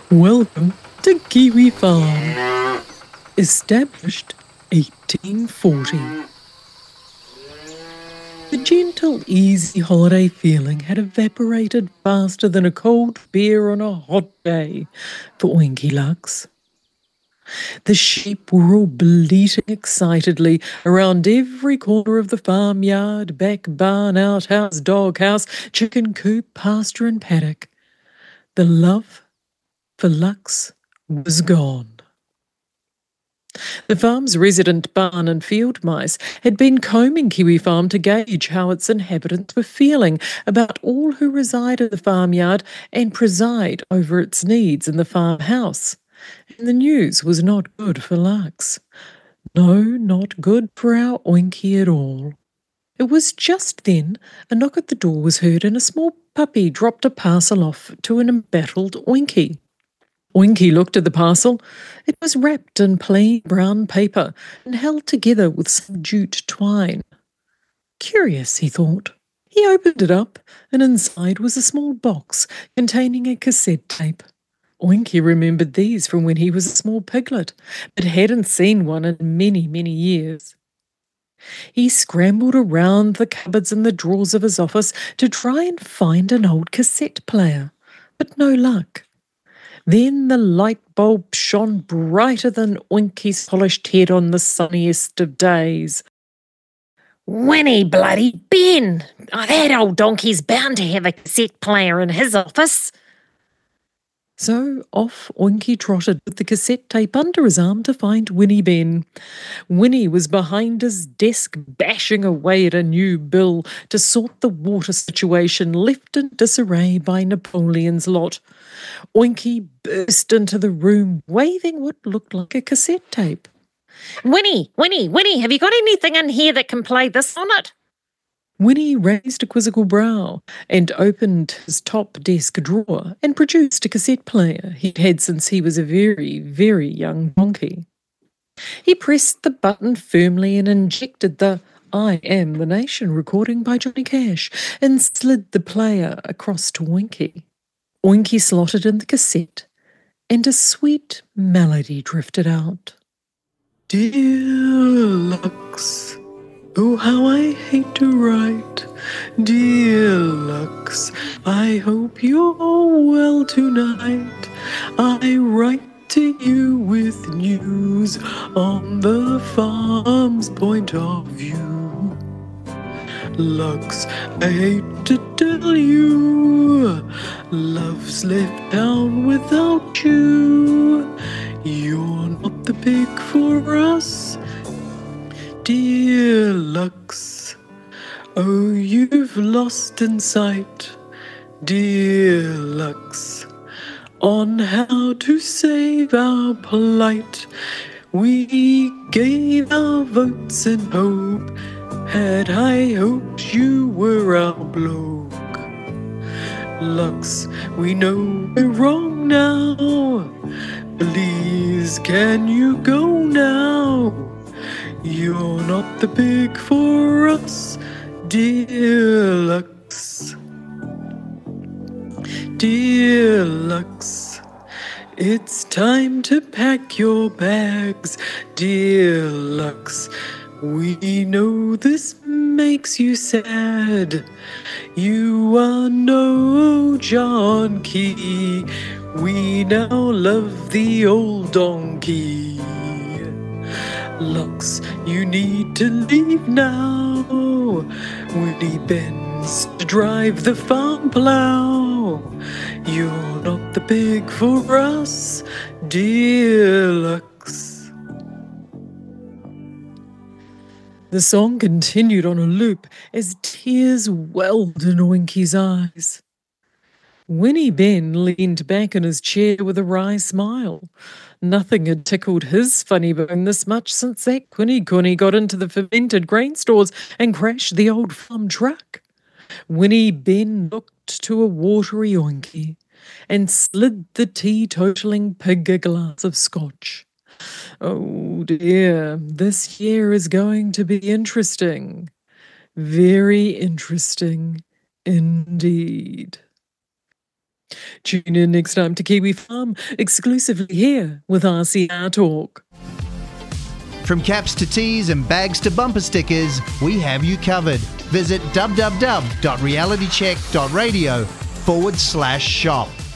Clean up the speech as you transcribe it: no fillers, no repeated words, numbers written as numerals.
Welcome to Kiwi Farm. Established 1840. The gentle, easy holiday feeling had evaporated faster than a cold beer on a hot day for Oinky Lux. The sheep were all bleating excitedly around every corner of the farmyard, back barn, outhouse, doghouse, chicken coop, pasture and paddock. The love for Lux was gone. The farm's resident barn and field mice had been combing Kiwi Farm to gauge how its inhabitants were feeling about all who reside in the farmyard and preside over its needs in the farmhouse. And the news was not good for Lux. No, not good for our Oinky at all. It was just then a knock at the door was heard and a small puppy dropped a parcel off to an embattled Oinky. Oinky looked at the parcel. It was wrapped in plain brown paper and held together with some jute twine. Curious, he thought. He opened it up, and inside was a small box containing a cassette tape. Oinky remembered these from when he was a small piglet, but hadn't seen one in many, many years. He scrambled around the cupboards and the drawers of his office to try and find an old cassette player, but no luck. Then the light bulb shone brighter than Oinky's polished head on the sunniest of days. Winnie bloody Ben! That old donkey's bound to have a cassette player in his office. So off Oinky trotted with the cassette tape under his arm to find Winnie Ben. Winnie was behind his desk bashing away at a new bill to sort the water situation left in disarray by Napoleon's lot. Oinky burst into the room waving what looked like a cassette tape. Winnie, have you got anything in here that can play this on it? Winnie raised a quizzical brow and opened his top desk drawer and produced a cassette player he'd had since he was a very, very young donkey. He pressed the button firmly and injected the I Am the Nation recording by Johnny Cash and slid the player across to Oinky. Oinky slotted in the cassette and a sweet melody drifted out. Dear Lux, oh, how I hate to write. Dear Lux, I hope you're well tonight. I write to you with news on the farm's point of view. Lux, I hate to tell you, love's left town without you. You're not the pig for us, dear Lux. Oh, you've lost insight, dear Lux, on how to save our plight. We gave our votes in hope, had high hopes you were our bloke. Lux, we know we're wrong now. Please, can you go now? You're not the pig for us, dear Lux. Dear Lux, it's time to pack your bags, dear Lux. We know this makes you sad. You are no John Key. We now love the old donkey. Lux, you need to leave now. Winnie Ben's to drive the farm plough. You're not the pig for us, dear Lux. The song continued on a loop as tears welled in Oinky's eyes. Winnie Ben leaned back in his chair with a wry smile. Nothing had tickled his funny bone this much since that Kuni got into the fermented grain stores and crashed the old farm truck. Winnie Ben looked to a watery Oinky and slid the teetotaling pig a glass of scotch. Oh dear, this year is going to be interesting. Very interesting indeed. Tune in next time to Kiwi Farm, exclusively here with RCR Talk. From caps to tees and bags to bumper stickers, we have you covered. Visit www.realitycheck.radio/shop.